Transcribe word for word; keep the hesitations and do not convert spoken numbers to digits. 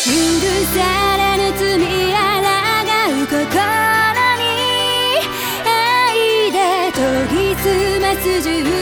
許されぬ罪あらがう心に愛で研ぎ澄ます十